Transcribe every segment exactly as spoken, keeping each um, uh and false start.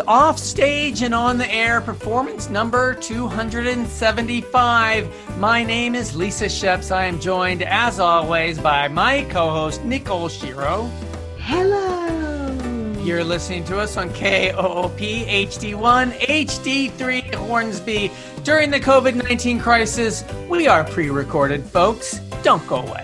Off Stage and On the Air, performance number two hundred seventy-five. My name is Lisa Sheps. I am joined, as always, by my co-host, Nicole Shiro. Hello. You're listening to us on K O O P H D one, H D three Hornsby. During the covid nineteen crisis, we are pre-recorded, folks. Don't go away.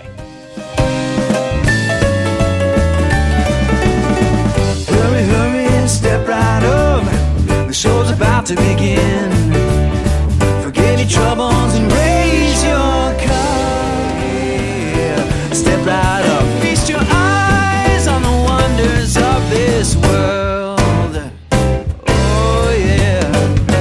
Hurry, hurry, and step right up. The show's about to begin. Forget your troubles and raise your cup. Yeah. Step right up. Feast your eyes on the wonders of this world. Oh, yeah.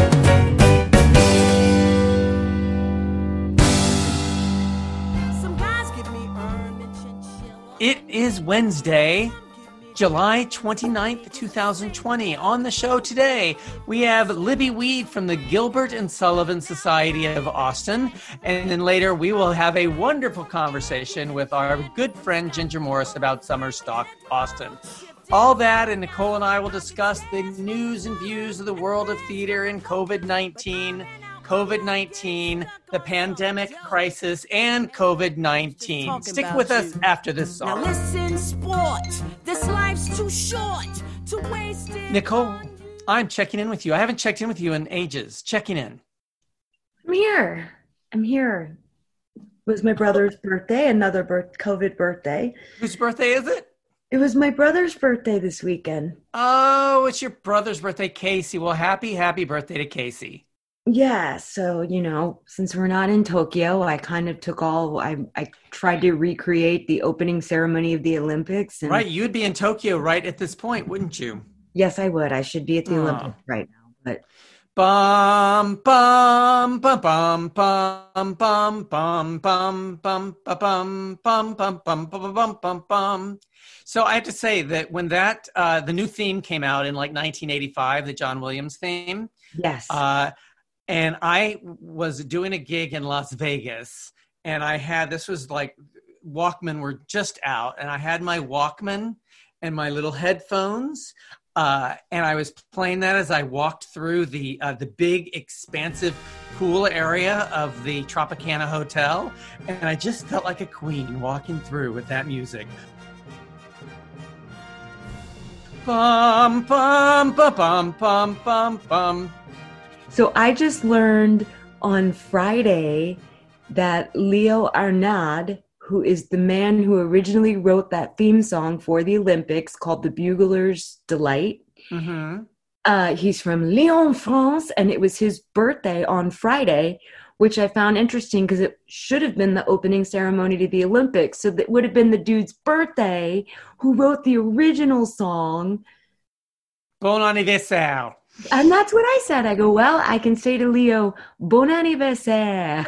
Some guys give me erm and chinchilla. It is Wednesday, July twenty-ninth, twenty twenty. On the show today, we have Libby Weed from the Gilbert and Sullivan Society of Austin. And then later, we will have a wonderful conversation with our good friend Ginger Morris about Summer Stock Austin. All that, and Nicole and I will discuss the news and views of the world of theater and covid nineteen, covid nineteen, the pandemic crisis, and covid nineteen. Talking Stick about with us you. after this Now song. listen, sport. This life's too short to waste it. Nicole, I'm checking in with you. I haven't checked in with you in ages. Checking in. I'm here. I'm here. It was my brother's birthday, another birth- COVID birthday. Whose birthday is it? It was my brother's birthday this weekend. Oh, it's your brother's birthday, Casey. Well, happy, happy birthday to Casey. Yeah, so, you know, since we're not in Tokyo, I kind of took all, I, I tried to recreate the opening ceremony of the Olympics. And Right, you'd be in Tokyo right at this point, wouldn't you? yes, I would. I should be at the Aw. Olympics right now. But Bum, bum, bum, bum, bum, bum, bum, bum, bum, ba, bum, bum, bum, bum, bum, bum, bum, bum. So I have to say that when that, uh, the new theme came out in like nineteen eighty-five, the John Williams theme, yes. uh, and I was doing a gig in Las Vegas, and I had, this was like, Walkman were just out, and I had my Walkman and my little headphones, uh, and I was playing that as I walked through the uh, the big, expansive pool area of the Tropicana Hotel, and I just felt like a queen walking through with that music. Bum, bum, ba, bum, bum, bum, bum. So I just learned on Friday that Leo Arnaud, who is the man who originally wrote that theme song for the Olympics called The Bugler's Delight, Mm-hmm. uh, he's from Lyon, France, and it was his birthday on Friday, which I found interesting because it should have been the opening ceremony to the Olympics. So that would have been the dude's birthday who wrote the original song. Bon anniversaire. And that's what I said. I go, well, I can say to Leo, bon anniversaire.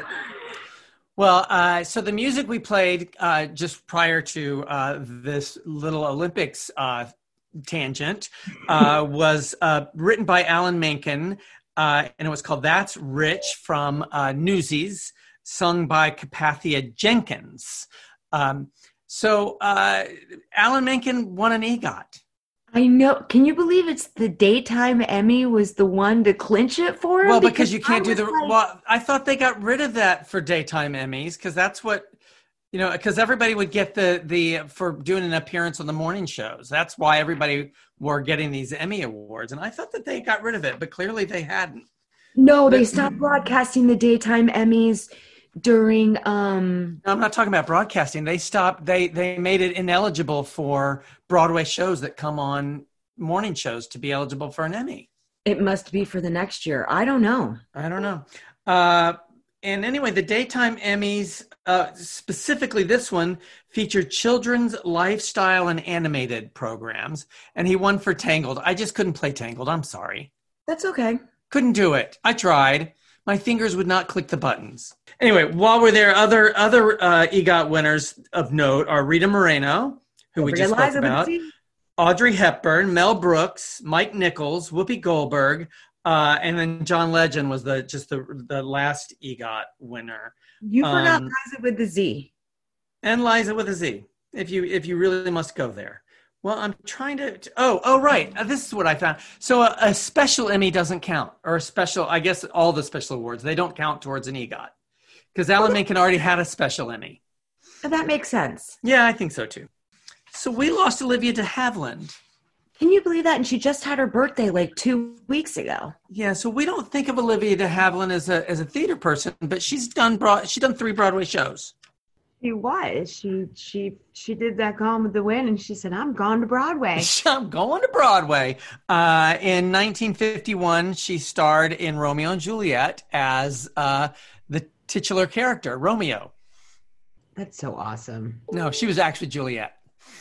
Well, uh, so the music we played uh, just prior to uh, this little Olympics uh, tangent uh, was uh, written by Alan Menken, uh, and it was called That's Rich from uh, Newsies, sung by Capathia Jenkins. Um, so uh, Alan Menken won an EGOT. I know. Can you believe it's the daytime Emmy was the one to clinch it for him? Well, because you can't I do the. was like- Well, I thought they got rid of that for daytime Emmys because that's what, you know, because everybody would get the the for doing an appearance on the morning shows. That's why everybody were getting these Emmy awards, and I thought that they got rid of it, but clearly they hadn't. No, they But- stopped broadcasting the daytime Emmys during um No, I'm not talking about broadcasting. They stopped. They they made it ineligible for Broadway shows that come on morning shows to be eligible for an Emmy. it must be for the next year. I don't know. I don't know. Uh, and anyway, the daytime Emmys, uh, specifically this one, featured children's lifestyle and animated programs, and he won for Tangled. I just couldn't play Tangled. I'm sorry. That's okay. Couldn't do it. I tried. My fingers would not click the buttons. Anyway, while we're there, other other uh, EGOT winners of note are Rita Moreno, who we just spoke Eliza about, Mitzi? Audrey Hepburn, Mel Brooks, Mike Nichols, Whoopi Goldberg, uh, and then John Legend was the just the the last EGOT winner. You forgot Um, Liza with the Z. And Liza with a Z, if you if you really must go there. Well, I'm trying to. Oh, oh, right. Uh, This is what I found. So a, a special Emmy doesn't count, or a special. I guess all the special awards, they don't count towards an EGOT, because Alan Menken already had a special Emmy. That makes sense. Yeah, I think so too. So we lost Olivia de Havilland. Can you believe that? And she just had her birthday like two weeks ago. Yeah, so we don't think of Olivia de Havilland as a as a theater person, but she's done broad. She's done three Broadway shows. She was. She she she did that Gone with the Wind, and she said, "I'm gone to Broadway." I'm going to Broadway. Uh, in nineteen fifty-one, she starred in Romeo and Juliet as uh, the titular character, Romeo. That's so awesome. No, she was actually Juliet.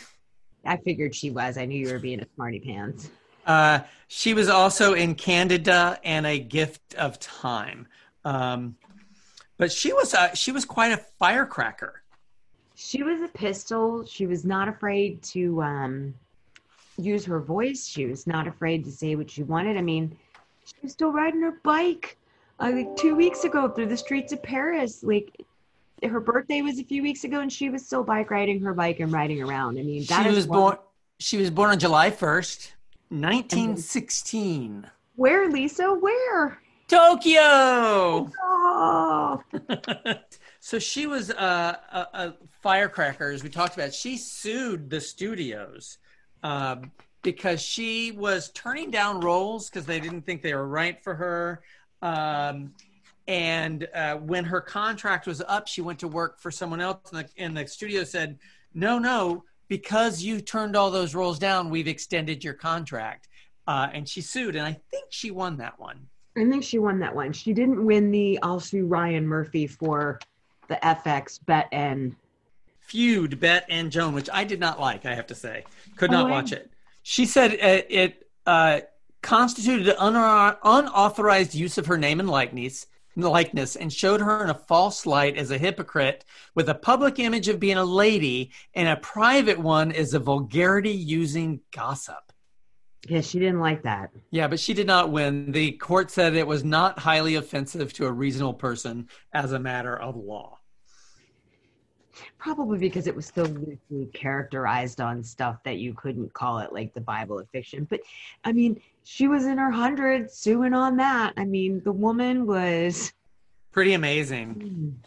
I figured she was. I knew you were being a smarty pants. Uh, she was also in Candida and A Gift of Time. Um, but she was uh, she was quite a firecracker. She was a pistol. She was not afraid to um, use her voice. She was not afraid to say what she wanted. I mean, she was still riding her bike uh, like two weeks ago through the streets of Paris. Like, her birthday was a few weeks ago, and she was still bike riding her bike and riding around. I mean, that she is was one- born. She was born on July first, nineteen sixteen. Where, Lisa? Where? Tokyo. Oh. So she was uh, a, a firecracker, as we talked about. She sued the studios um, because she was turning down roles because they didn't think they were right for her. Um, and uh, when her contract was up, she went to work for someone else, and the, and the studio said, no, no, because you turned all those roles down, we've extended your contract. Uh, and she sued, and I think she won that one. I think she won that one. She didn't win the I'll sue Ryan Murphy for the F X Bet and Feud, Bet and Joan, which I did not like, I have to say. Could not Oh, watch it. She said it, it uh, constituted an unau- unauthorized use of her name and likeness, likeness and showed her in a false light as a hypocrite with a public image of being a lady and a private one as a vulgarity using gossip. yeah, she didn't like that. Yeah, but she did not win. The court said it was not highly offensive to a reasonable person as a matter of law. Probably because it was so loosely characterized on stuff that you couldn't call it like the Bible of fiction. But I mean, she was in her hundreds suing on that. I mean, the woman was Pretty amazing.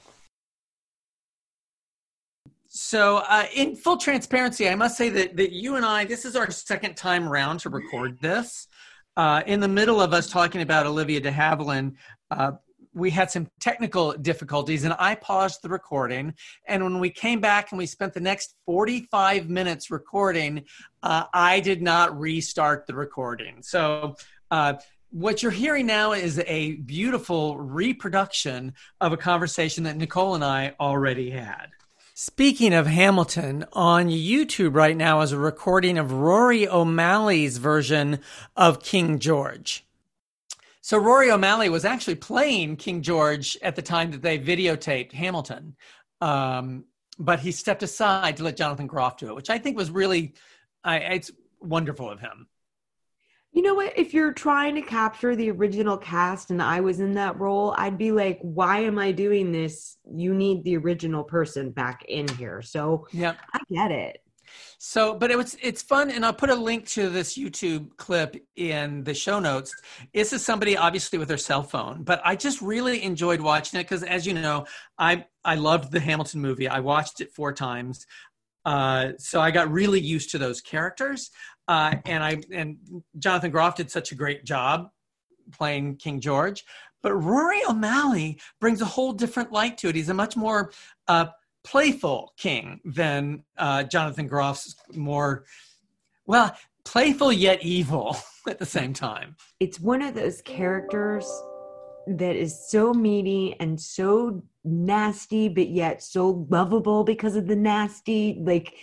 So uh, in full transparency, I must say that, that you and I, this is our second time around to record this. Uh, in the middle of us talking about Olivia de Havilland, uh, we had some technical difficulties, and I paused the recording. And when we came back and we spent the next forty-five minutes recording, uh, I did not restart the recording. So uh, what you're hearing now is a beautiful reproduction of a conversation that Nicole and I already had. Speaking of Hamilton, on YouTube right now is a recording of Rory O'Malley's version of King George. So Rory O'Malley was actually playing King George at the time that they videotaped Hamilton. Um, but he stepped aside to let Jonathan Groff do it, which I think was really, I, it's wonderful of him. You know what? If you're trying to capture the original cast and I was in that role, I'd be like, why am I doing this? You need the original person back in here. So Yeah. I get it. So, but it was, it's fun. And I'll put a link to this YouTube clip in the show notes. This is somebody obviously with their cell phone, but I just really enjoyed watching it. Cause as you know, I, I loved the Hamilton movie. I watched it four times. Uh, so I got really used to those characters. Uh, and I and Jonathan Groff did such a great job playing King George. But Rory O'Malley brings a whole different light to it. He's a much more uh, playful king than uh, Jonathan Groff's more, well, playful yet evil at the same time. It's one of those characters that is so meaty and so nasty, but yet so lovable because of the nasty. Like,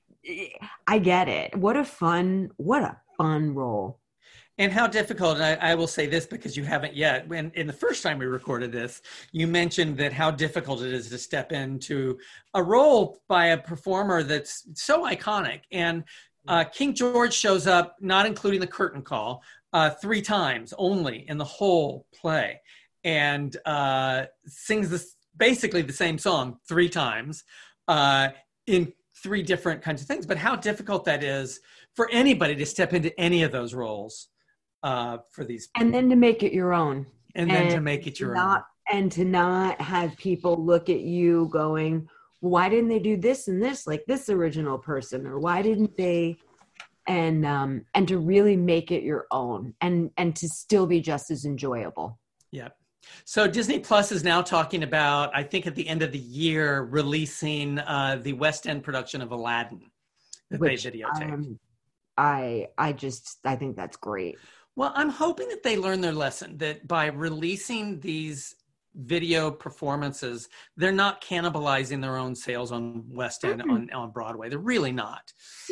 I get it. What a fun, what a fun role. And how difficult, and I, I will say this because you haven't yet, when in the first time we recorded this, you mentioned that how difficult it is to step into a role by a performer that's so iconic. And uh, King George shows up, not including the curtain call, uh, three times only in the whole play, and uh, sings this basically the same song three times uh, in three different kinds of things. But how difficult that is for anybody to step into any of those roles uh, for these. And then to make it your own. And then and to make it your not, own. And to not have people look at you going, why didn't they do this and this like this original person? Or why didn't they? And um, and to really make it your own and, and to still be just as enjoyable. Yeah. So Disney Plus is now talking about, I think at the end of the year, releasing uh, the West End production of Aladdin that Which, they videotaped. Um, I I just, I think that's great. Well, I'm hoping that they learn their lesson, that by releasing these video performances, they're not cannibalizing their own sales on West End on, on Broadway. They're really not.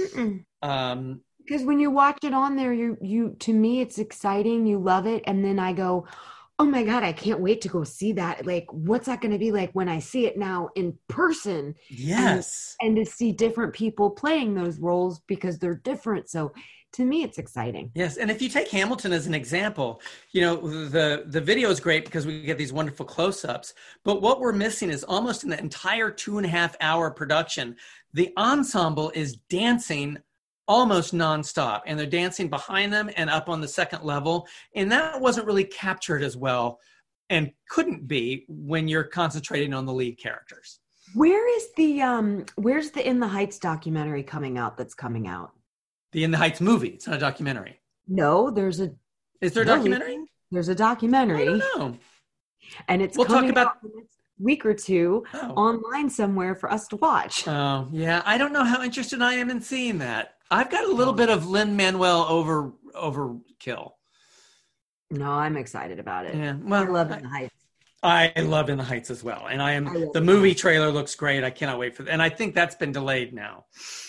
Um, because when you watch it on there, you you to me it's exciting, you love it, and then I go, oh my God, I can't wait to go see that. Like, what's that going to be like when I see it now in person? Yes. And, and to see different people playing those roles because they're different. So to me, it's exciting. Yes. And if you take Hamilton as an example, you know, the, the video is great because we get these wonderful close-ups, but what we're missing is almost in the entire two and a half hour production, the ensemble is dancing almost nonstop, and they're dancing behind them and up on the second level. And that wasn't really captured as well and couldn't be when you're concentrating on the lead characters. Where is the, um, where's the In the Heights documentary coming out that's coming out? The In the Heights movie. It's not a documentary. No, there's a. Is there a no, documentary? There's a documentary. I don't know. And it's we'll coming talk about out in the next week or two oh. online somewhere for us to watch. Oh, yeah. I don't know how interested I am in seeing that. I've got a little bit of Lin-Manuel over overkill. No, I'm excited about it. Yeah, well, I love In the Heights. I love In the Heights as well, and I am. I the movie Heights. Trailer looks great. I cannot wait for that, and I think that's been delayed now.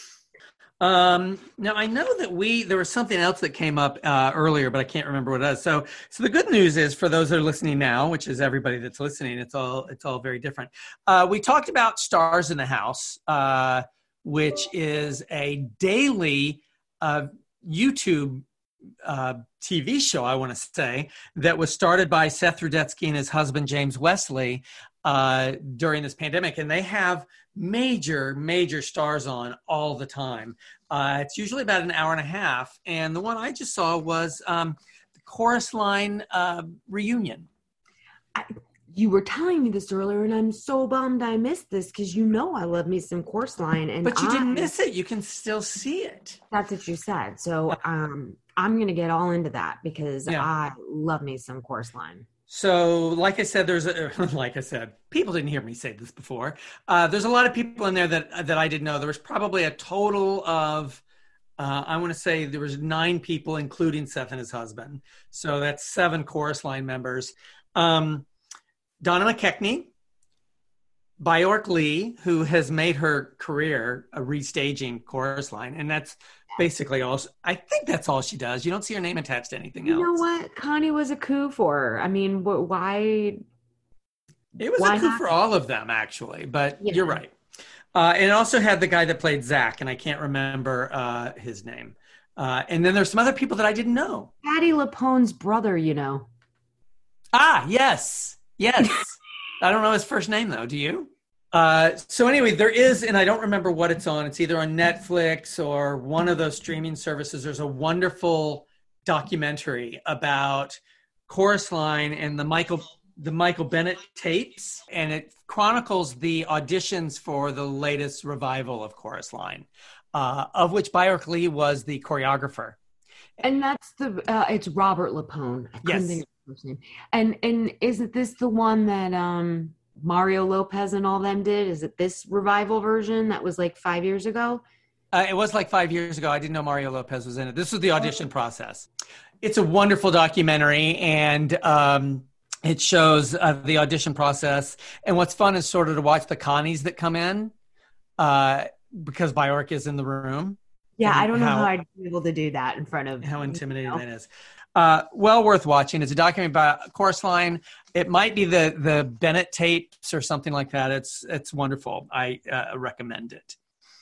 Um, now I know that we there was something else that came up uh, earlier, but I can't remember what it is. So, so the good news is for those that are listening now, which is everybody that's listening, it's all it's all very different. Uh, we talked about Stars in the House. Uh, which is a daily uh, YouTube uh, T V show, I want to say, that was started by Seth Rudetsky and his husband, James Wesley, uh, during this pandemic. And they have major, major stars on all the time. Uh, it's usually about an hour and a half. And the one I just saw was um, the Chorus Line uh, reunion. I- You were telling me this earlier, and I'm so bummed I missed this because you know I love me some Chorus Line. And but you I, didn't miss it. You can still see it. That's what you said. So um, I'm going to get all into that because yeah. I love me some Chorus Line. So like I said, there's a, like I said, people didn't hear me say this before. Uh, there's a lot of people in there that, that I didn't know. There was probably a total of, uh, I want to say there was nine people, including Seth and his husband. So that's seven Chorus Line members. Um, Donna McKechnie, Bjork Lee, who has made her career a restaging Chorus Line, and that's basically all. I think that's all she does. You don't see her name attached to anything else. You know what? Connie was a coup for her. I mean, why? It was why a coup not? for all of them, actually, but yeah. You're right. Uh, and it also had the guy that played Zach, and I can't remember uh, his name. Uh, and then there's some other people that I didn't know. Patti LuPone's brother, you know. Ah, yes. Yes. I don't know his first name, though. Do you? Uh, so anyway, there is, and I don't remember what it's on. It's either on Netflix or one of those streaming services. There's a wonderful documentary about Chorus Line and the Michael the Michael Bennett tapes, and it chronicles the auditions for the latest revival of Chorus Line, uh, of which Bjork Lee was the choreographer. And that's the, uh, it's Robert LuPone. I couldn't Yes. think of his first name. And, and isn't this the one that um, Mario Lopez and all them did? Is it this revival version that was like five years ago? Uh, it was like five years ago. I didn't know Mario Lopez was in it. This was the audition process. It's a wonderful documentary, and um, it shows uh, the audition process. And what's fun is sort of to watch the Connies that come in uh, because Bjork is in the room. Yeah, I don't know how, how I'd be able to do that in front of how intimidating you know? that is. Uh, well worth watching. It's a documentary about Chorus Line. It might be the the Bennett tapes or something like that. It's it's wonderful. I uh, recommend it.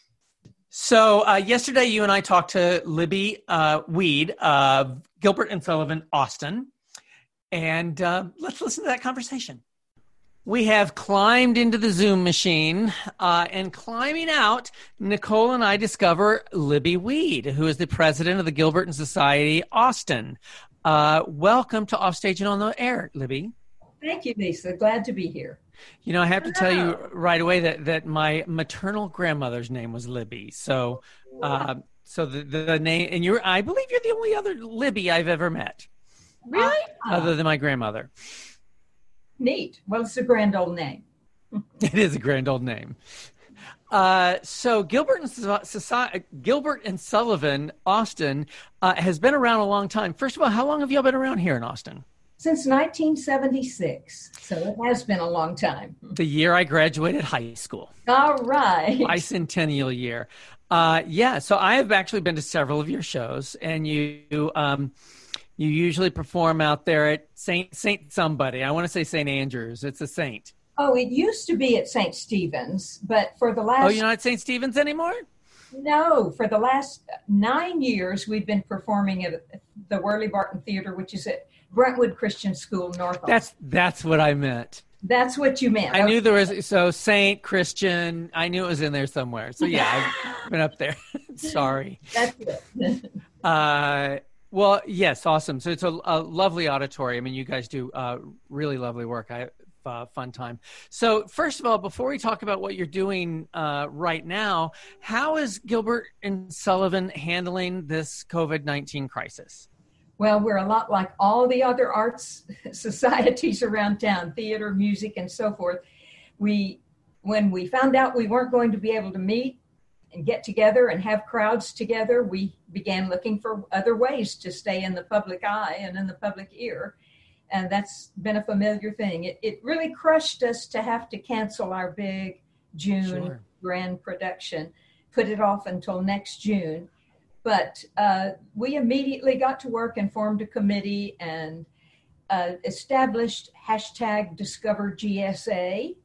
So uh, yesterday, you and I talked to Libby uh, Weed of Gilbert and Sullivan Austin, and uh, let's listen to that conversation. We have climbed into the Zoom machine, uh, and climbing out, Nicole and I discover Libby Weed, who is the president of the Gilberton Society, Austin. Uh, welcome to Offstage and on the Air, Libby. Thank you, Lisa. Glad to be here. You know, I have to tell you right away that, that my maternal grandmother's name was Libby. So, uh, so the, the name, and you're, I believe you're the only other Libby I've ever met. Really? Other than my grandmother. Neat. Well, it's a grand old name. It is a grand old name. Uh, so Gilbert and, Society, Gilbert and Sullivan, Austin, uh, has been around a long time. First of all, how long have y'all been around here in Austin? Since nineteen seventy-six. So it has been a long time. The year I graduated high school. All right. Bicentennial year. Uh, yeah, so I have actually been to several of your shows, and you um, you usually perform out there at Saint Saint somebody. I want to say Saint Andrews. It's a saint. Oh, it used to be at Saint Stephen's, but for the last... Oh, you're not at Saint Stephen's anymore? No, for the last nine years, we've been performing at the Worley Barton Theater, which is at Brentwood Christian School, North. That's that's what I meant. That's what you meant. I okay. knew there was, so Saint, Christian, I knew it was in there somewhere. So yeah, I've been up there. Sorry. That's it. uh, well, yes, awesome. So it's a, a lovely auditorium, and you guys do uh, really lovely work. I Uh, fun time. So first of all, before we talk about what you're doing uh, right now, how is Gilbert and Sullivan handling this COVID nineteen crisis? Well, we're a lot like all the other arts societies around town, theater, music, and so forth. We, when we found out we weren't going to be able to meet and get together and have crowds together, we began looking for other ways to stay in the public eye and in the public ear. And that's been a familiar thing. It, it really crushed us to have to cancel our big June sure. grand production, put it off until next June. But uh, we immediately got to work and formed a committee and uh, established hashtag Discover G S A.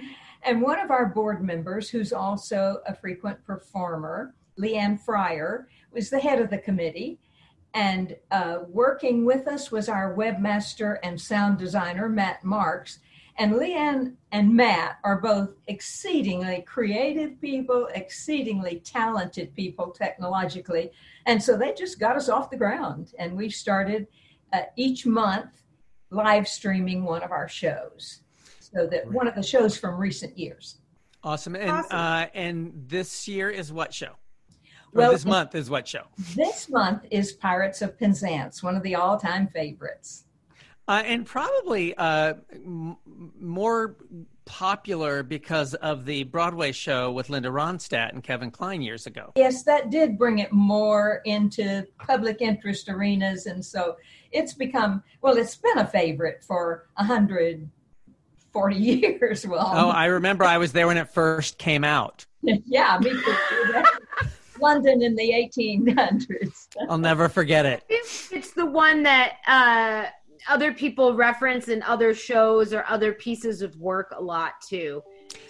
And one of our board members, who's also a frequent performer, Leanne Fryer, was the head of the committee. And uh, working with us was our webmaster and sound designer, Matt Marks. And Leanne and Matt are both exceedingly creative people, exceedingly talented people technologically. And so they just got us off the ground. And we started uh, each month live streaming one of our shows. So that one of the shows from recent years. Awesome. And, awesome. Uh, and this year is what show? Well, this month is what show? This month is Pirates of Penzance, one of the all-time favorites. Uh, and probably uh, m- more popular because of the Broadway show with Linda Ronstadt and Kevin Kline years ago. Yes, that did bring it more into public interest arenas. And so it's become, well, it's been a favorite for one hundred forty years. Well, oh, I remember I was there when it first came out. Yeah, me too. London in the eighteen hundreds. I'll never forget it. It's the one that uh, other people reference in other shows or other pieces of work a lot too.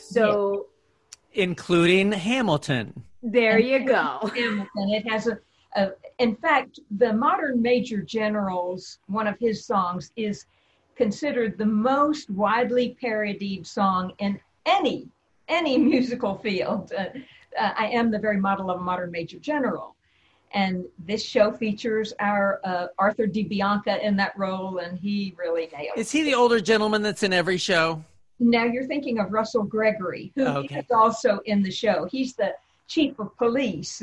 So, yeah. Including Hamilton. There and you go. Hamilton. It has a, a. In fact, the Modern Major Generals, one of his songs, is considered the most widely parodied song in any any musical field. Uh, Uh, I am the very model of a modern major general. And this show features our uh, Arthur DiBianca in that role, and he really nailed it. Is he the older gentleman that's in every show? Now you're thinking of Russell Gregory, who oh, okay. is also in the show. He's the chief of police.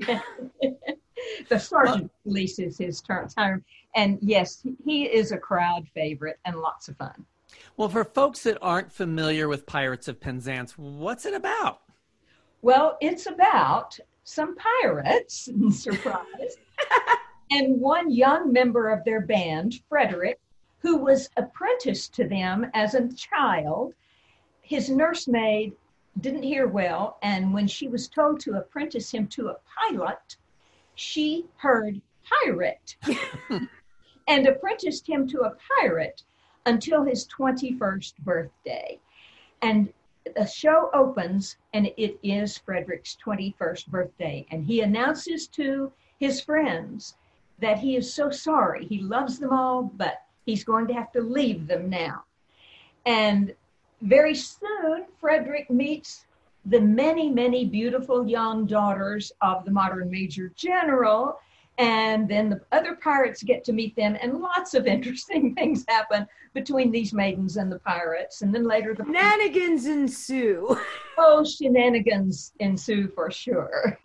The sergeant of police is his term. And yes, he is a crowd favorite and lots of fun. Well, for folks that aren't familiar with Pirates of Penzance, what's it about? Well, it's about some pirates, surprise, and one young member of their band, Frederick, who was apprenticed to them as a child. His nursemaid didn't hear well, and when she was told to apprentice him to a pilot, she heard pirate and apprenticed him to a pirate until his twenty-first birthday. And the show opens, and it is Frederick's twenty-first birthday, and he announces to his friends that he is so sorry. He loves them all, but he's going to have to leave them now. And very soon, Frederick meets the many, many beautiful young daughters of the modern Major General. And then the other pirates get to meet them, and lots of interesting things happen between these maidens and the pirates. And then later the Shenanigans ensue. oh, shenanigans ensue for sure.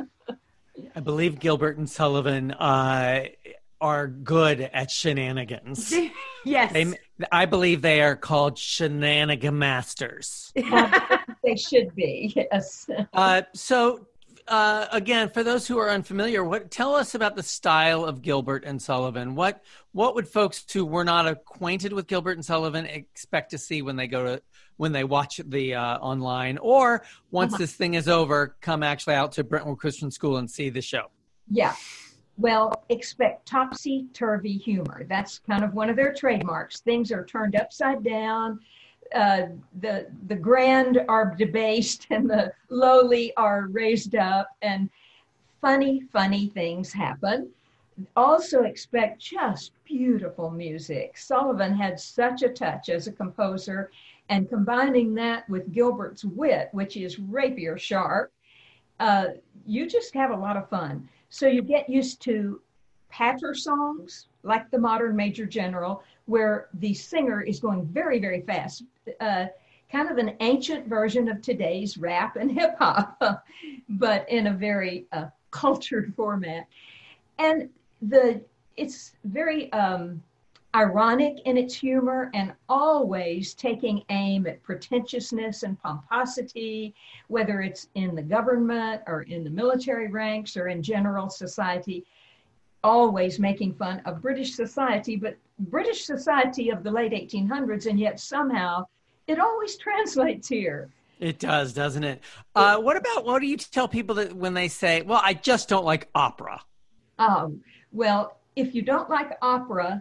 I believe Gilbert and Sullivan uh, are good at shenanigans. Yes. They, I believe they are called shenanigan masters. They should be, yes. Uh, so, uh, again, for those who are unfamiliar, what tell us about the style of Gilbert and Sullivan. What what would folks who were not acquainted with Gilbert and Sullivan expect to see when they go to when they watch the uh, online, or once Uh-huh. this thing is over, come actually out to Brentwood Christian School and see the show? Yeah. Well, expect topsy-turvy humor. That's kind of one of their trademarks. Things are turned upside down. Uh, the the grand are debased and the lowly are raised up, and funny, funny things happen. Also expect just beautiful music. Sullivan had such a touch as a composer, and combining that with Gilbert's wit, which is rapier sharp, uh, you just have a lot of fun. So you get used to patter songs like the modern Major General, where the singer is going very, very fast, uh, kind of an ancient version of today's rap and hip hop, but in a very uh, cultured format. And the it's very um, ironic in its humor, and always taking aim at pretentiousness and pomposity, whether it's in the government or in the military ranks or in general society, always making fun of British society, but British society of the late eighteen hundreds, and yet somehow it always translates here. It does, doesn't it? Uh, what about, what do you tell people that when they say, well, I just don't like opera? Um, well, if you don't like opera,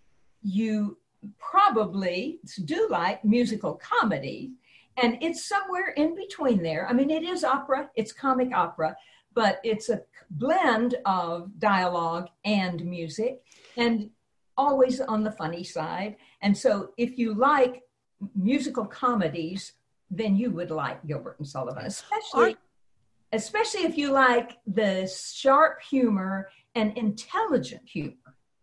you probably do like musical comedy, and it's somewhere in between there. I mean, it is opera, it's comic opera, but it's a blend of dialogue and music, and always on the funny side. And so if you like musical comedies, then you would like Gilbert and Sullivan, especially, especially if you like the sharp humor and intelligent humor.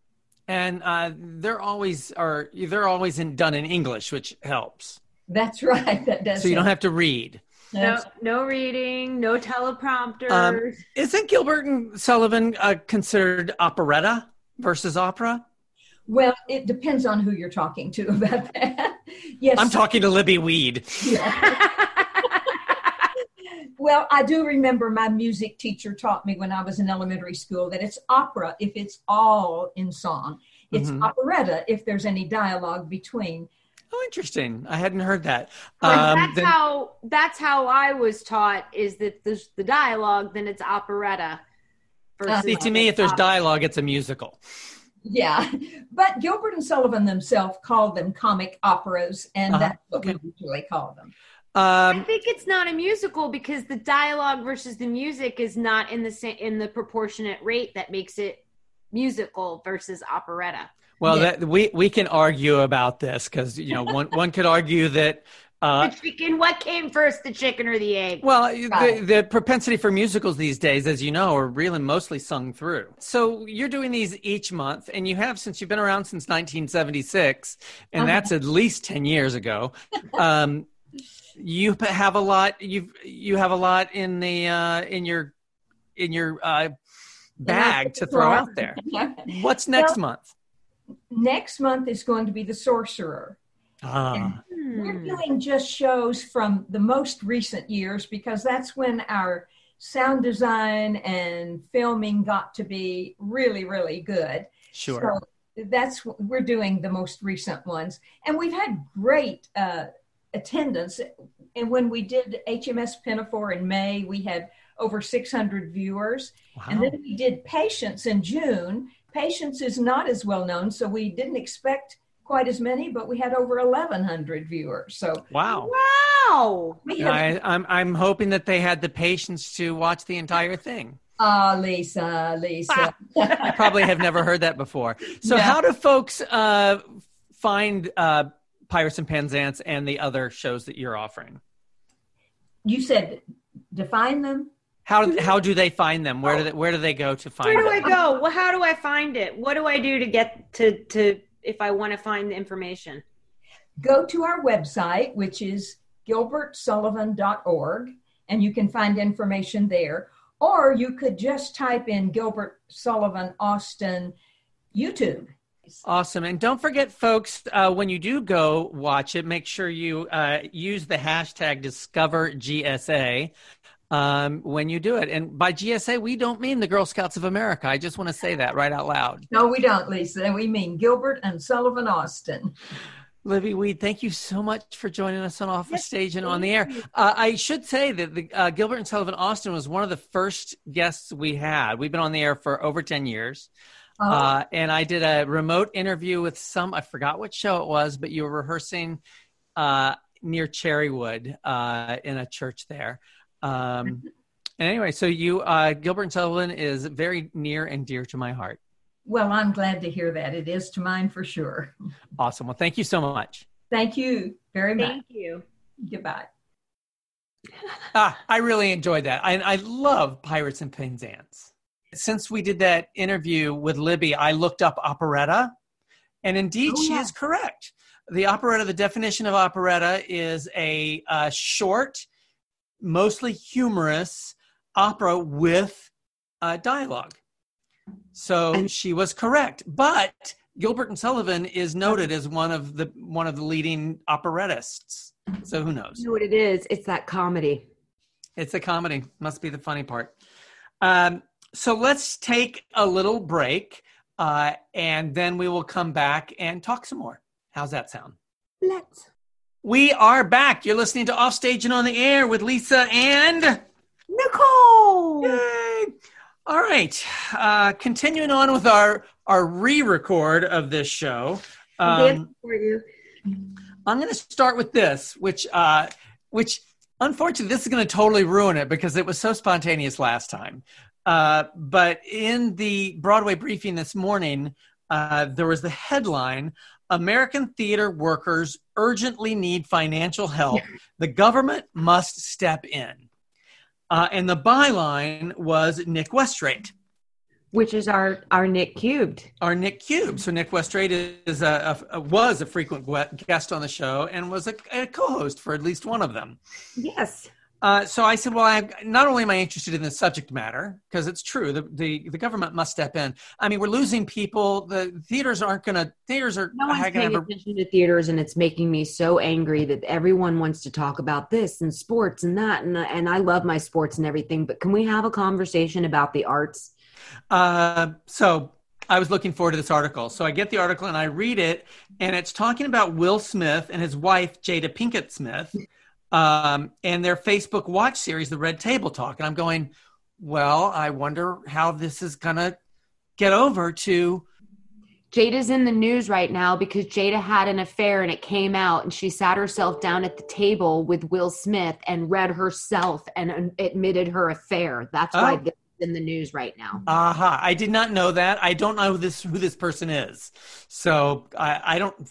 And uh, they're always are they're always in, done in English, which helps. That's right. That does. So you don't help. have to read. No, That's- no reading, no teleprompters. Um, isn't Gilbert and Sullivan uh, considered operetta versus opera? Well, it depends on who you're talking to about that. Yes. I'm talking to Libby Weed. Well, I do remember my music teacher taught me when I was in elementary school that it's opera if it's all in song. It's Mhm. operetta if there's any dialogue between. Oh, interesting. I hadn't heard that. Like, Um, that's then- how that's how I was taught, is that there's the dialogue, then it's operetta. versus See, to me, if there's opera. dialogue, it's a musical. Yeah, but Gilbert and Sullivan themselves called them comic operas, and Uh-huh. that's what Okay. we usually call them. I Um, think it's not a musical because the dialogue versus the music is not in the same in the proportionate rate that makes it musical versus operetta. well, Yeah. that, we we can argue about this because you know one one could argue that. Uh, The chicken, what came first, the chicken or the egg? Well, the, Right. the propensity for musicals these days, as you know, are really mostly sung through. So you're doing these each month, and you have since you've been around since nineteen seventy-six, and Uh-huh. that's at least ten years ago. Um, you have a lot. You you have a lot in the uh, in your in your uh, bag to throw out there. What's next month? Next month is going to be The Sorcerer. Ah, We're Hmm. doing just shows from the most recent years because that's when our sound design and filming got to be really, really good. sure. So that's we're doing the most recent ones, and we've had great uh, attendance. And when we did H M S Pinafore in May, we had over six hundred viewers. And Wow. then we did Patience in June. Patience is not as well known, so we didn't expect quite as many, but we had over eleven hundred viewers. So Wow. Wow. we have, I, I'm I'm hoping that they had the patience to watch the entire thing. ah, Lisa, Lisa. I probably have never heard that before. So Yeah. how do folks uh, find uh, Pirates and Penzance and the other shows that you're offering? You said define them? How how do they find them? Where do they, where do they go to find Where do them? I go? Well, how do I find it? What do I do to get to, to if I want to find the information? Go to our website, which is gilbert sullivan dot org, and you can find information there. Or you could just type in Gilbert Sullivan Austin YouTube. Awesome. And don't forget, folks, uh, when you do go watch it, make sure you uh, use the hashtag Discover G S A um, when you do it. And by G S A, we don't mean the Girl Scouts of America. I just want to say that right out loud. No, we don't, Lisa. We mean Gilbert and Sullivan Austin. Libby Weed, thank you so much for joining us on Off the Yes, Stage and on the thank air. you. Uh, I should say that the uh, Gilbert and Sullivan Austin was one of the first guests we had. We've been on the air for over ten years. Oh. Uh, and I did a remote interview with some, I forgot what show it was, but you were rehearsing uh, near Cherrywood uh, in a church there. Um, and anyway, so you, uh, Gilbert and Sullivan is very near and dear to my heart. Well, I'm glad to hear that. It is to mine for sure. Awesome. Well, thank you so much. Thank you very much. Thank you. Goodbye. Ah, I really enjoyed that. I, I love Pirates and Penzance. Since we did that interview with Libby, I looked up operetta, and indeed Oh, she yeah. is correct. The operetta, the definition of operetta is a uh, short, mostly humorous opera with uh, dialogue. So And- she was correct. But Gilbert and Sullivan is noted as one of the one of the leading operettists. So who knows? You know what it is? It's that comedy. It's a comedy. Must be the funny part. Um, so let's take a little break, uh, and then we will come back and talk some more. How's that sound? Let's. We are back. You're listening to Offstage and on the Air with Lisa and Nicole! Yay! All right. Uh, continuing on with our our re-record of this show. Um, for you. I'm going to start with this, which, uh, which unfortunately, this is going to totally ruin it because it was so spontaneous last time. Uh, but in the Broadway briefing this morning, uh, there was the headline, American theater workers urgently need financial help. The government must step in. Uh, and the byline was Nick Westrate. Which is our, our Nick Cubed. Our Nick Cube. So Nick Westrate is a, a, a was a frequent guest on the show and was a, a co-host for at least one of them. Yes. Uh, so I said, well, I, not only am I interested in the subject matter, because it's true, the, the the government must step in. I mean, we're losing people. The theaters aren't going to, theaters are No one's gonna paying have a- attention to theaters, and it's making me so angry that everyone wants to talk about this and sports and that. And, and I love my sports and everything, but can we have a conversation about the arts? Uh, so I was looking forward to this article. So I get the article and I read it, and it's talking about Will Smith and his wife, Jada Pinkett Smith, um, and their Facebook watch series, The Red Table Talk. And I'm going, well, I wonder how this is going to get over to. Jada's in the news right now because Jada had an affair and it came out, and she sat herself down at the table with Will Smith and read herself and uh, admitted her affair. That's why Oh. this is in the news right now. Aha. I did not know that. I don't know who this, who this person is. So I, I don't,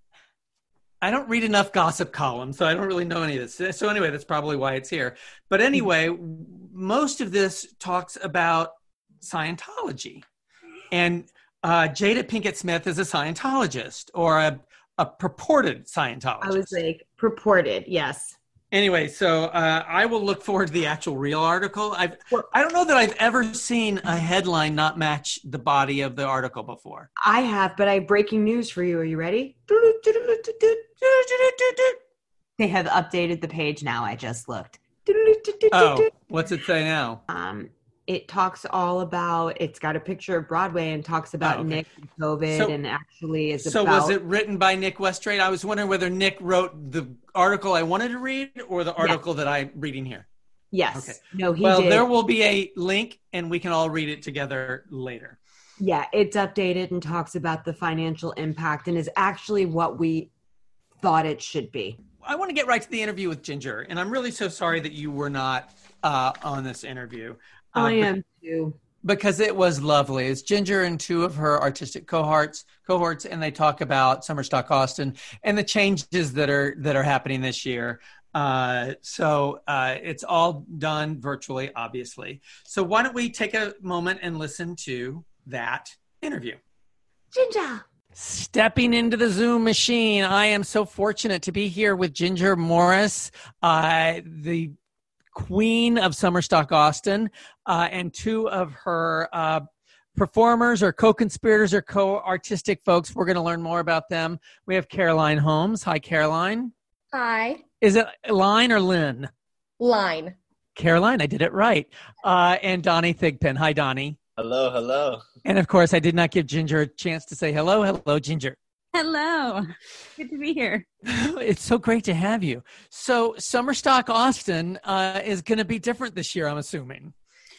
I don't read enough gossip columns, so I don't really know any of this. So anyway, that's probably why it's here. But anyway, most of this talks about Scientology. And uh, Jada Pinkett Smith is a Scientologist, or a, a purported Scientologist. I was like, purported, yes. Anyway, so uh, I will look forward to the actual real article. I've, I don't know that I've ever seen a headline not match the body of the article before. I have, but I have breaking news for you. Are you ready? They have updated the page now. I just looked. Oh, what's it say now? Um, it talks all about, it's got a picture of Broadway and talks about Oh, okay. Nick and COVID So- and actually is So about. was it written by Nick Westrate? I was wondering whether Nick wrote the article I wanted to read or the article that I'm reading here. Yes. Okay. No, he Well, did. there will be a link and we can all read it together later. Yeah, it's updated and talks about the financial impact and is actually what we thought it should be. I want to get right to the interview with Ginger, and I'm really so sorry that you were not uh, on this interview. Uh, I but am too. because it was lovely. It's Ginger and two of her artistic cohorts, cohorts, and they talk about Summer Stock Austin and the changes that are that are happening this year. Uh, so uh, it's all done virtually, obviously. So why don't we take a moment and listen to that interview? Ginger. Stepping into the Zoom machine, I am so fortunate to be here with Ginger Morris, uh, the queen of Summer Stock Austin, uh, and two of her uh, performers or co-conspirators or co-artistic folks. We're going to learn more about them. We have Caroline Holmes. Hi, Caroline. Hi. Is it Line or Lynn? Line. Caroline, I did it right. Uh, and Donnie Thigpen. Hi, Donnie. Hello, hello. And of course, I did not give Ginger a chance to say hello. Hello, Ginger. Hello. Good to be here. It's so great to have you. So Summer Stock Austin uh, is going to be different this year, I'm assuming.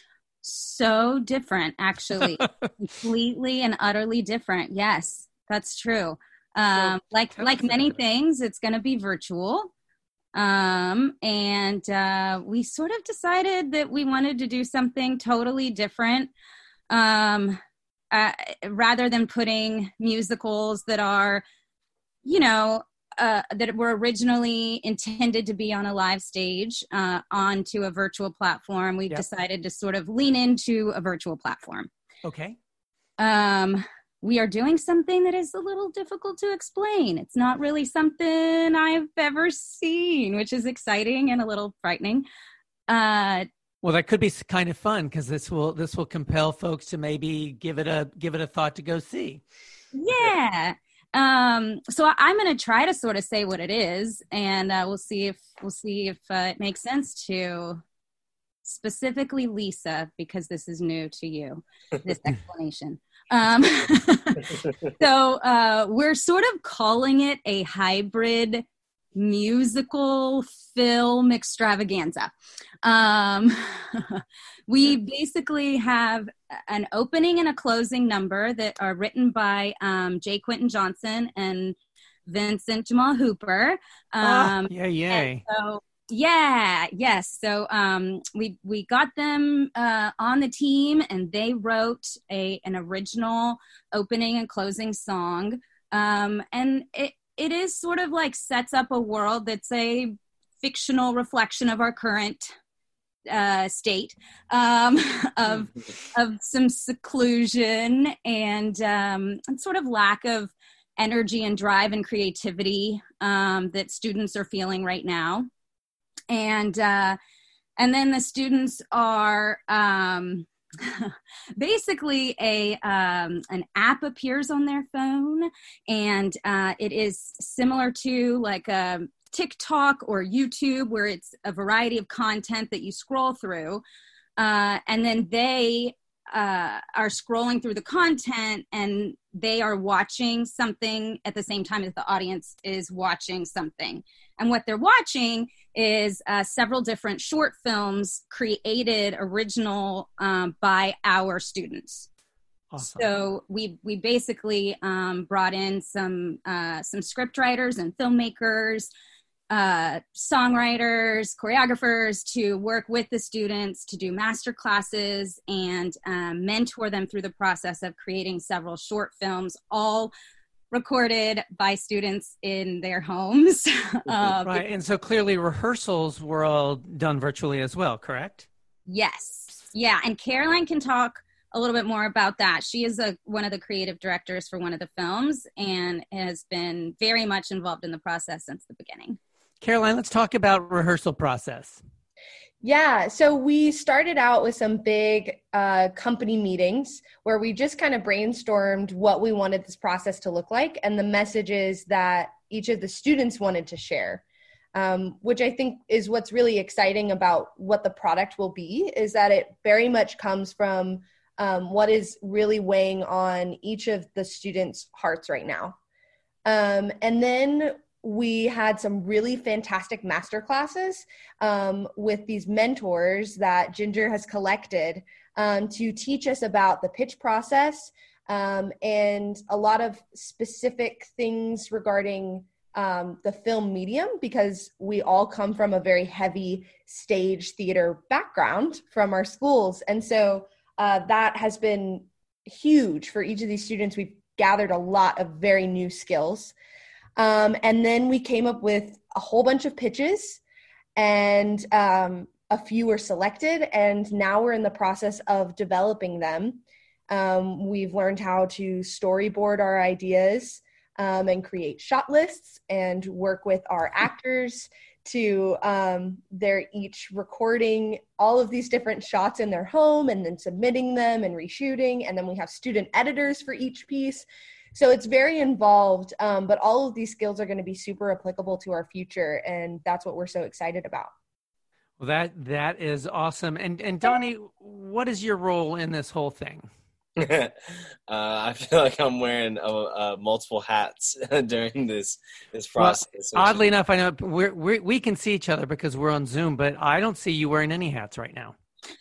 So different, actually. Completely and utterly different. Yes, that's true. Um, so, like like many things, it's going to be virtual. Um, and uh, we sort of decided that we wanted to do something totally different. Um, uh, rather than putting musicals that are, you know, uh, that were originally intended to be on a live stage uh, onto a virtual platform, we've yep. decided to sort of lean into a virtual platform. Okay. Um, we are doing something that is a little difficult to explain. It's not really something I've ever seen, which is exciting and a little frightening. Uh, Well, that could be kind of fun because this will this will compel folks to maybe give it a give it a thought to go see. Yeah. Um, so I'm going to try to sort of say what it is, and uh, we'll see if we'll see if uh, it makes sense to specifically Lisa, because this is new to you, this explanation. Um, so uh, we're sort of calling it a hybrid musical film extravaganza. Um, we basically have an opening and a closing number that are written by um, J. Quentin Johnson and Vincent Jamal Hooper. Um, oh, yeah, yay. So, yeah, yes. So um, we we got them uh, on the team, and they wrote a an original opening and closing song, um, and it. It is sort of like sets up a world that's a fictional reflection of our current uh, state um, of of some seclusion and, um, and sort of lack of energy and drive and creativity um, that students are feeling right now. And uh, and then the students are um, basically a um, an app appears on their phone, and uh, it is similar to like a TikTok or YouTube, where it's a variety of content that you scroll through, uh, and then they uh, are scrolling through the content, and they are watching something at the same time as the audience is watching something. And what they're watching is uh, several different short films created original um, by our students. Awesome. So we we basically um, brought in some uh, some script writers and filmmakers, uh, songwriters, choreographers to work with the students to do master classes and um, mentor them through the process of creating several short films, all recorded by students in their homes. uh, right, and so clearly rehearsals were all done virtually as well, correct? Yes, yeah, and Caroline can talk a little bit more about that. She is a, one of the creative directors for one of the films and has been very much involved in the process since the beginning. Caroline, let's talk about rehearsal process. Yeah, so we started out with some big uh, company meetings where we just kind of brainstormed what we wanted this process to look like and the messages that each of the students wanted to share, um, which I think is what's really exciting about what the product will be, is that it very much comes from um, what is really weighing on each of the students' hearts right now. Um, and then we had some really fantastic master classes um, with these mentors that Ginger has collected um, to teach us about the pitch process um, and a lot of specific things regarding um, the film medium, because we all come from a very heavy stage theater background from our schools. And so uh, that has been huge for each of these students. We've gathered a lot of very new skills. Um, and then we came up with a whole bunch of pitches, and um, a few were selected, and now we're in the process of developing them. Um, we've learned how to storyboard our ideas um, and create shot lists and work with our actors to um, they're each recording all of these different shots in their home and then submitting them and reshooting. And then we have student editors for each piece. So it's very involved, um, but all of these skills are going to be super applicable to our future. And that's what we're so excited about. Well, that that is awesome. And and Donnie, what is your role in this whole thing? uh, I feel like I'm wearing uh, uh, multiple hats during this this process. Well, oddly enough, I know we're, we're, we can see each other because we're on Zoom, but I don't see you wearing any hats right now.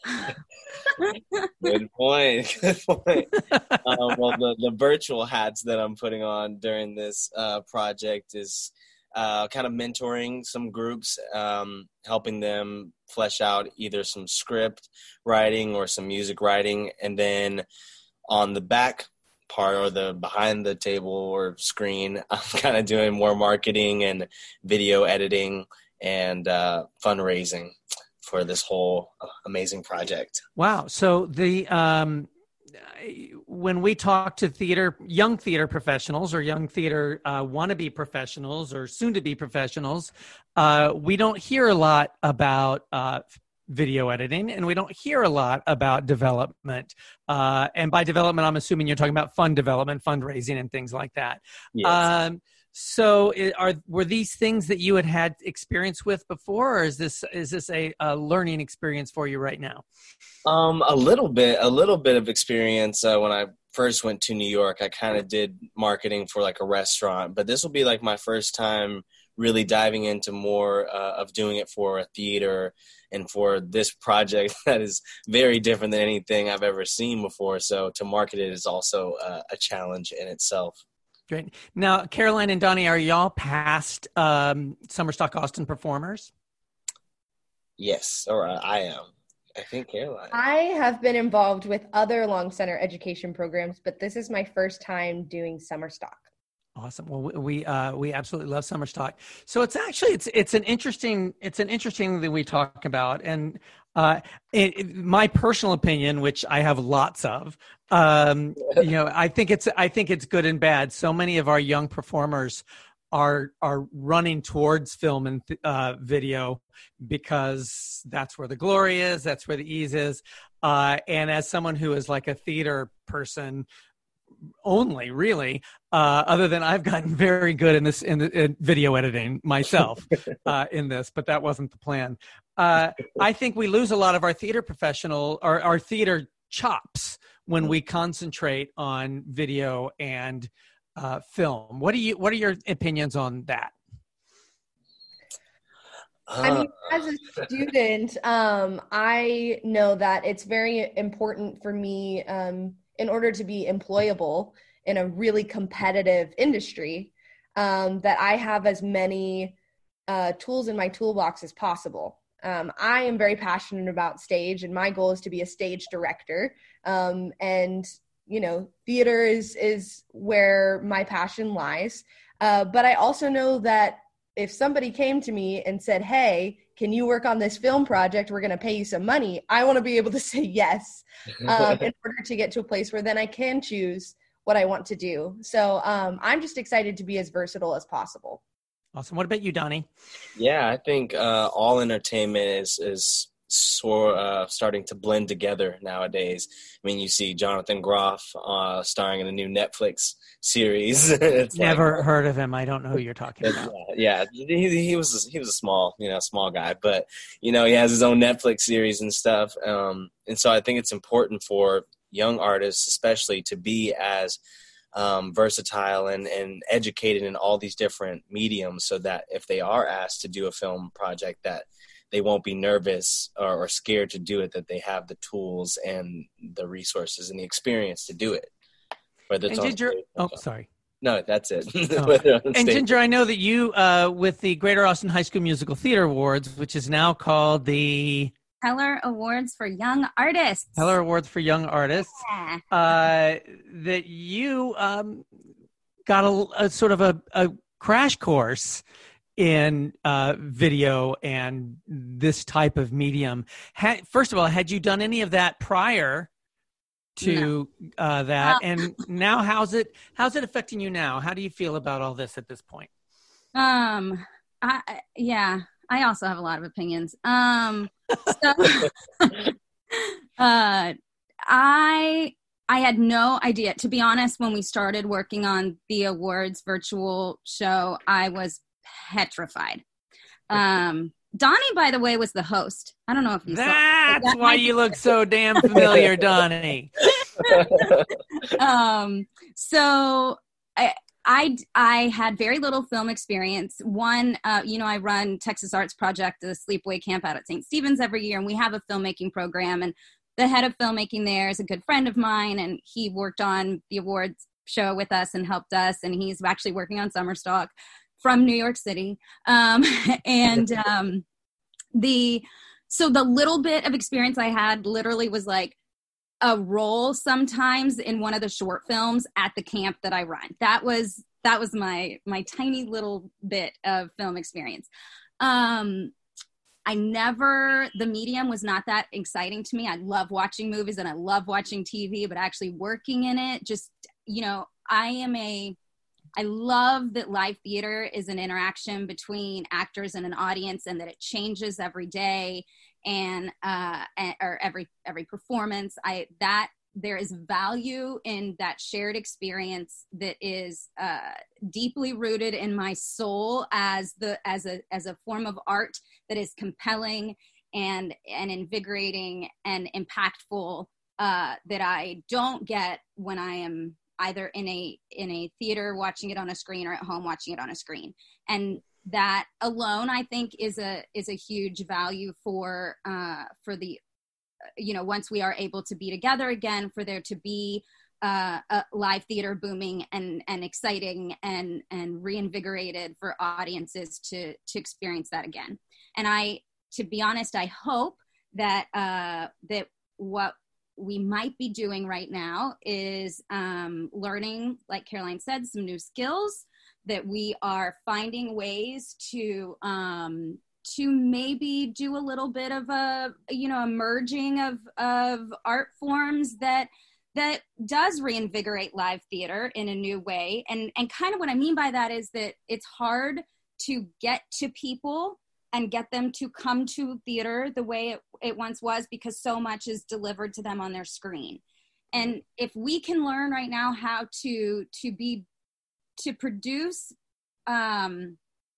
Good point. Good point. um, well, the, the virtual hats that I'm putting on during this uh, project is uh, kind of mentoring some groups, um, helping them flesh out either some script writing or some music writing, and then on the back part or the behind the table or screen, I'm kind of doing more marketing and video editing and uh, fundraising for this whole amazing project. Wow. So the um, when we talk to theater, young theater professionals or young theater uh, wannabe professionals or soon-to-be professionals, uh, we don't hear a lot about uh, video editing, and we don't hear a lot about development. Uh, and by development, I'm assuming you're talking about fund development, fundraising, and things like that. Yes. Um, so it, are were these things that you had had experience with before, or is this is this a, a learning experience for you right now? Um, a little bit, a little bit of experience. Uh, when I first went to New York, I kind of did marketing for like a restaurant, but this will be like my first time really diving into more uh, of doing it for a theater and for this project that is very different than anything I've ever seen before. So to market it is also uh, a challenge in itself. Great. Now, Caroline and Donnie, are y'all past um, Summer Stock Austin performers? Yes, or uh, I am. I think Caroline. I have been involved with other Long Center education programs, but this is my first time doing Summer Stock. Awesome. Well, we uh, we absolutely love Summer Stock. So it's actually it's it's an interesting it's an interesting thing that we talk about, and uh, it, it, my personal opinion, which I have lots of, um, you know, I think it's I think it's good and bad. So many of our young performers are are running towards film and uh, video because that's where the glory is, that's where the ease is, uh, and as someone who is like a theater person only really uh other than I've gotten very good in this in, the, in video editing myself uh in this, but that wasn't the plan. uh I think we lose a lot of our theater professional or our theater chops when we concentrate on video and uh film. What do you what are your opinions on that? I mean, as a student, um I know that it's very important for me um in order to be employable in a really competitive industry, um, that I have as many uh, tools in my toolbox as possible. Um, I am very passionate about stage, and my goal is to be a stage director. Um, and, you know, theater is, is where my passion lies. Uh, but I also know that if somebody came to me and said, hey, can you work on this film project? We're going to pay you some money. I want to be able to say yes um, in order to get to a place where then I can choose what I want to do. So um, I'm just excited to be as versatile as possible. Awesome. What about you, Donnie? Yeah, I think uh, all entertainment is is sort uh, starting to blend together nowadays. I mean, you see Jonathan Groff uh, starring in a new Netflix series. It's Never like, heard of him. I don't know who you're talking about. Yeah, he, he was he was a small, you know, small guy, but you know, he has his own Netflix series and stuff. Um, and so I think it's important for young artists, especially, to be as um, versatile and, and educated in all these different mediums, so that if they are asked to do a film project, that they won't be nervous or, or scared to do it, that they have the tools and the resources and the experience to do it. Whether it's and on Ginger, stage, oh, sorry. No, that's it. Oh. And Ginger, I know that you, uh, with the Greater Austin High School Musical Theater Awards, which is now called the Heller Awards for Young Artists. Heller Awards for Young Artists. Yeah. Uh, that you um, got a, a sort of a, a crash course in uh, video and this type of medium. Ha- First of all, had you done any of that prior to no. uh, that? Uh, and now, how's it how's it affecting you now? How do you feel about all this at this point? Um. I yeah. I also have a lot of opinions. Um. So, uh, I. I had no idea. To be honest, when we started working on the awards virtual show, I was petrified. Um, Donnie, by the way, was the host. I don't know if you That's saw. That's that why you look so damn familiar, Donnie. um, so I, I, I had very little film experience. One, uh, you know, I run Texas Arts Project, the sleepaway camp out at Saint Stephen's every year, and we have a filmmaking program, and the head of filmmaking there is a good friend of mine, and he worked on the awards show with us and helped us, and he's actually working on Summer Stock from New York City. Um, and um, the so the little bit of experience I had literally was like a role sometimes in one of the short films at the camp that I run. That was that was my my tiny little bit of film experience. Um, I never, the medium was not that exciting to me. I love watching movies and I love watching T V, but actually working in it, just, you know, I am a, I love that live theater is an interaction between actors and an audience, and that it changes every day and, uh, and, or every, every performance. I, that there is value in that shared experience that is uh, deeply rooted in my soul as the as a as a form of art that is compelling and and invigorating and impactful, uh, that I don't get when I am either in a in a theater watching it on a screen or at home watching it on a screen. And that alone, I think, is a is a huge value for uh, for the you know, once we are able to be together again, for there to be uh, a live theater booming and, and exciting and, and reinvigorated for audiences to, to experience that again. And I, to be honest, I hope that, uh, that what we might be doing right now is um, learning, like Caroline said, some new skills, that we are finding ways to, um, to maybe do a little bit of a, you know, a merging of, of art forms that, that does reinvigorate live theater in a new way. And, and kind of what I mean by that is that it's hard to get to people and get them to come to theater the way it, it once was, because so much is delivered to them on their screen. And if we can learn right now how to, to be, to produce um,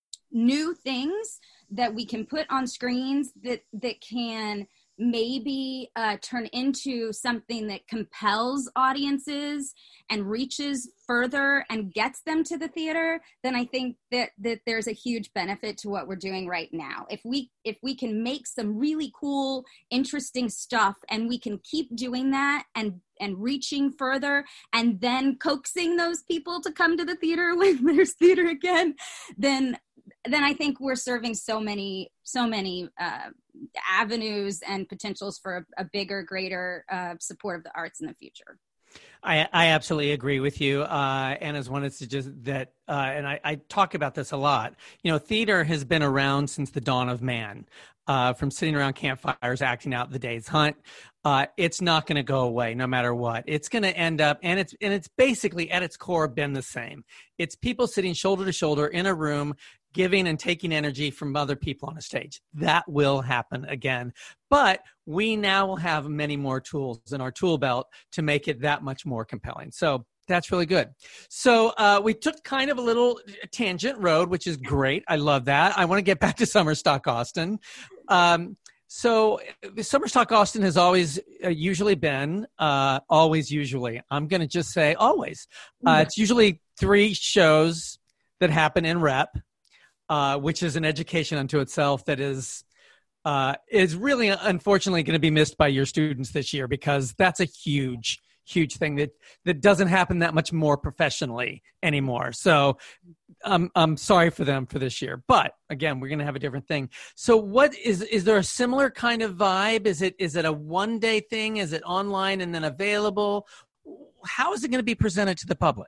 new things that we can put on screens that, that can maybe uh, turn into something that compels audiences and reaches further and gets them to the theater, then I think that, that there's a huge benefit to what we're doing right now. If we, if we can make some really cool, interesting stuff, and we can keep doing that and, and reaching further and then coaxing those people to come to the theater when there's theater again, then then I think we're serving so many, so many uh, avenues and potentials for a, a bigger, greater uh, support of the arts in the future. I, I absolutely agree with you. Uh, Anna's wanted to just that, uh, and I, I talk about this a lot. You know, theater has been around since the dawn of man, uh, from sitting around campfires, acting out the day's hunt. Uh, it's not going to go away no matter what. It's going to end up, and it's and it's basically at its core been the same. It's people sitting shoulder to shoulder in a room, giving and taking energy from other people on a stage. That will happen again. But we now will have many more tools in our tool belt to make it that much more compelling. So that's really good. So uh, we took kind of a little tangent road, which is great. I love that. I want to get back to Summer Stock Austin. Um, so Summer Stock Austin has always uh, usually been, uh, always usually, I'm going to just say always. Uh, it's usually three shows that happen in rep. Uh, which is an education unto itself that is uh, is really, unfortunately, going to be missed by your students this year, because that's a huge, huge thing that, that doesn't happen that much more professionally anymore. So I'm, I'm sorry for them for this year, but again, we're going to have a different thing. So what is, is there a similar kind of vibe? Is it, is it a one day thing? Is it online and then available? How is it going to be presented to the public?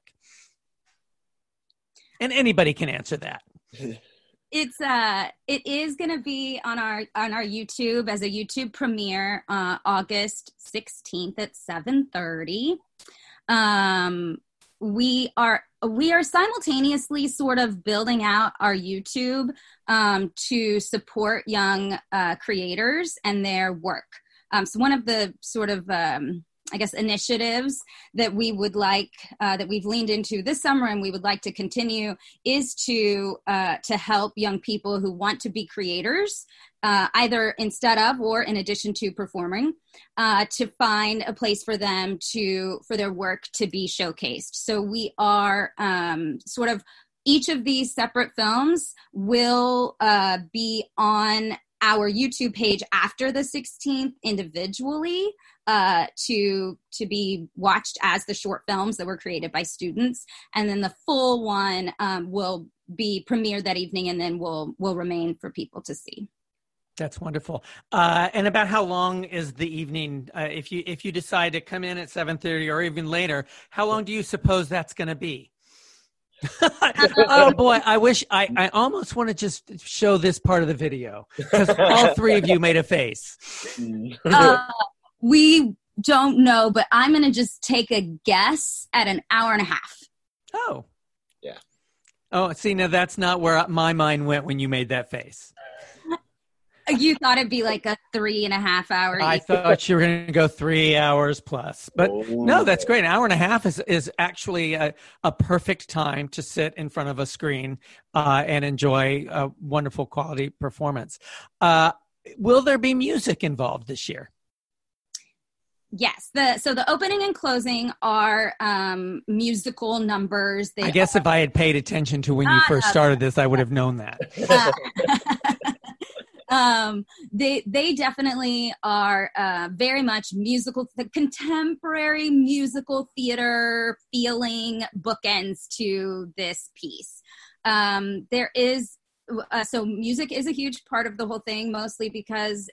And anybody can answer that. It's uh, it is going to be on our on our YouTube as a YouTube premiere, uh, August sixteenth at seven thirty. Um, we are we are simultaneously sort of building out our YouTube um, to support young uh, creators and their work. Um, so one of the sort of um, I guess, initiatives that we would like, uh, that we've leaned into this summer and we would like to continue is to uh, to help young people who want to be creators, uh, either instead of or in addition to performing, uh, to find a place for them to, for their work to be showcased. So we are um, sort of, each of these separate films will uh, be on our YouTube page after the sixteenth individually, uh, to to be watched as the short films that were created by students, and then the full one um, will be premiered that evening, and then will will remain for people to see. That's wonderful. Uh, and about how long is the evening? Uh, if you if you decide to come in at seven thirty or even later, how long do you suppose that's going to be? Oh boy, I wish I, I almost want to just show this part of the video because all three of you made a face. Uh, we don't know, but I'm going to just take a guess at an hour and a half. Oh. Yeah. Oh, see, now that's not where my mind went when you made that face. You thought it'd be like a three and a half hour. I thought you were going to go three hours plus, but oh. No, that's great. An hour and a half is, is actually a, a perfect time to sit in front of a screen uh, and enjoy a wonderful quality performance. Uh, will there be music involved this year? Yes. The so the opening and closing are um, musical numbers. They I guess are, if I had paid attention to when you uh, first started this, I would have known that. Uh, um, they they definitely are uh, very much musical, the contemporary musical theater feeling bookends to this piece. Um, there is uh, so music is a huge part of the whole thing, mostly because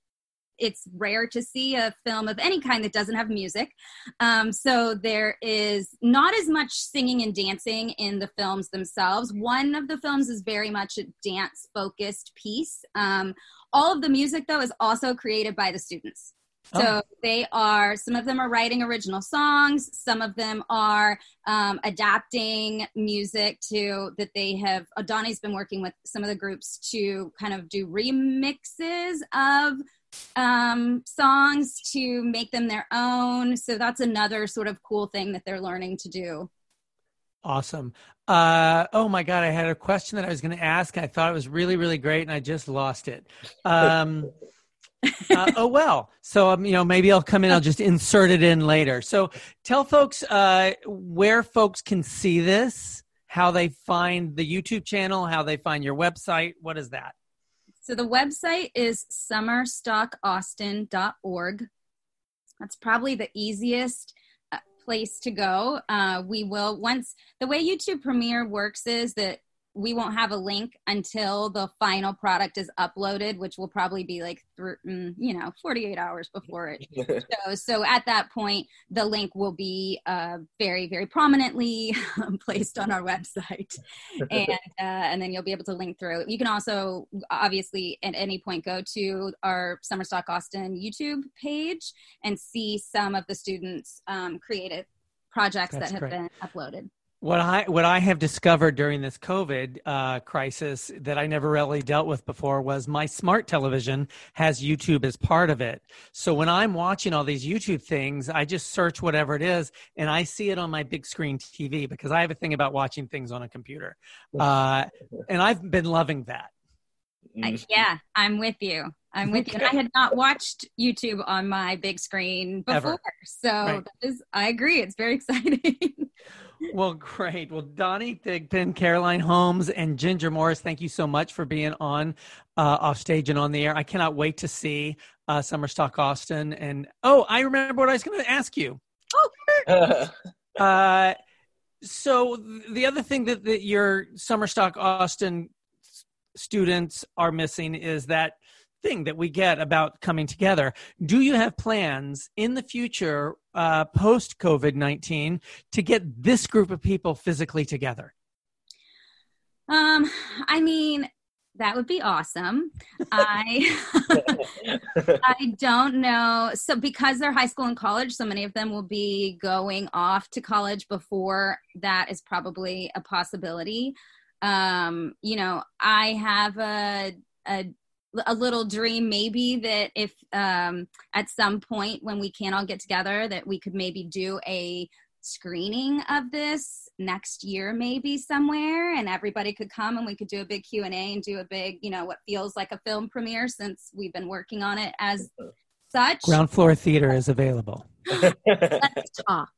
it's rare to see a film of any kind that doesn't have music. Um, so there is not as much singing and dancing in the films themselves. One of the films is very much a dance-focused piece. Um, all of the music, though, is also created by the students. So oh. they are, some of them are writing original songs. Some of them are um, adapting music to, that they have, Donnie's been working with some of the groups to kind of do remixes of um, songs to make them their own. So that's another sort of cool thing that they're learning to do. Awesome. Uh, oh my God, I had a question that I was going to ask. I thought it was really, really great, and I just lost it. Um, uh, oh, well, so, um, you know, maybe I'll come in, I'll just insert it in later. So tell folks uh, where folks can see this, how they find the YouTube channel, how they find your website. What is that? So the website is summer stock austin dot org. That's probably the easiest uh, place to go. Uh, we will, once, the way YouTube Premiere works is that we won't have a link until the final product is uploaded, which will probably be like, th- you know, forty-eight hours before it shows. So at that point, the link will be uh, very, very prominently placed on our website. And uh, and then you'll be able to link through. You can also, obviously, at any point go to our Summer Stock Austin YouTube page and see some of the students' um, creative projects That's that have great. been uploaded. What I what I have discovered during this COVID uh, crisis that I never really dealt with before was my smart television has YouTube as part of it. So when I'm watching all these YouTube things, I just search whatever it is, and I see it on my big screen T V because I have a thing about watching things on a computer. Uh, and I've been loving that. I, yeah, I'm with you. I'm with you. And I had not watched YouTube on my big screen before. Ever. So right. that is, I agree. It's very exciting. Well, great. Well, Donnie Thigpen, Caroline Holmes, and Ginger Morris, thank you so much for being on uh, off stage and on the air. I cannot wait to see uh, Summer Stock Austin. And, oh, I remember what I was going to ask you. Oh, uh, so the other thing that, that your Summer Stock Austin students are missing is that thing that we get about coming together. Do you have plans in the future, uh, post COVID nineteen, to get this group of people physically together? Um, I mean, that would be awesome. I I don't know. So because they're high school and college, so many of them will be going off to college before that is probably a possibility. Um, you know, I have a, a a little dream maybe that if um, at some point when we can all get together that we could maybe do a screening of this next year maybe somewhere, and everybody could come and we could do a big Q and A and do a big, you know, what feels like a film premiere, since we've been working on it as such. Ground Floor Theater is available. Let's talk.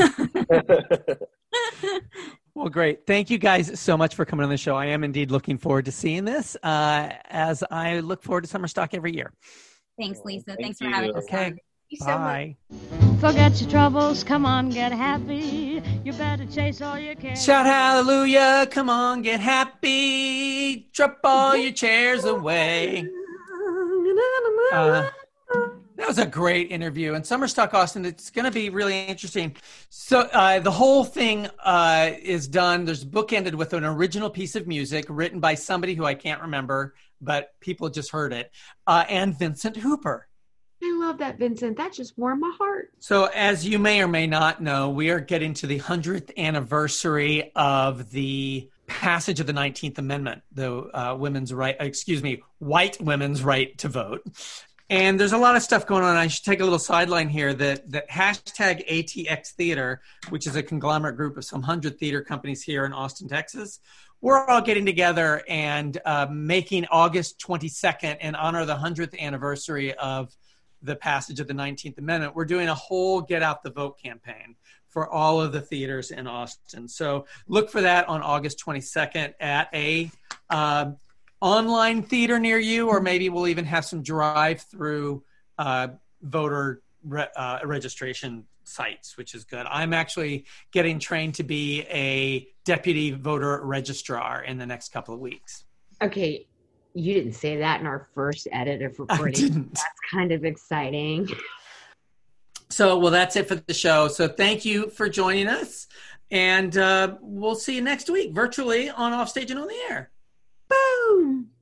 Well, great. Thank you guys so much for coming on the show. I am indeed looking forward to seeing this, uh, as I look forward to Summer Stock every year. Thanks, Lisa. Thank Thanks for you. having us. Okay. on. You so Bye. Forget your troubles, come on, get happy. You better chase all your cares. Shout hallelujah. Come on, get happy. Drop all your chairs away. Uh, that was a great interview. And Summer Stock Austin, it's going to be really interesting. So uh, the whole thing uh, is done. There's bookended with an original piece of music written by somebody who I can't remember, but people just heard it, uh, and Vincent Hooper. I love that, Vincent. That just warmed my heart. So as you may or may not know, we are getting to the hundredth anniversary of the passage of the nineteenth Amendment, the uh, women's right, excuse me, white women's right to vote. And there's a lot of stuff going on. I should take a little sideline here that, that hashtag A T X Theater, which is a conglomerate group of some hundred theater companies here in Austin, Texas. We're all getting together and uh, making August twenty-second in honor of the hundredth anniversary of the passage of the nineteenth Amendment. We're doing a whole Get Out the Vote campaign for all of the theaters in Austin. So look for that on August twenty-second at a uh, online theater near you, or maybe we'll even have some drive-through uh, voter re- uh, registration sites, which is good. I'm actually getting trained to be a deputy voter registrar in the next couple of weeks. Okay, you didn't say that in our first edit of recording. I didn't. That's kind of exciting. So, well, that's it for the show. So thank you for joining us. And uh, we'll see you next week virtually on Offstage and on the Air. Boom!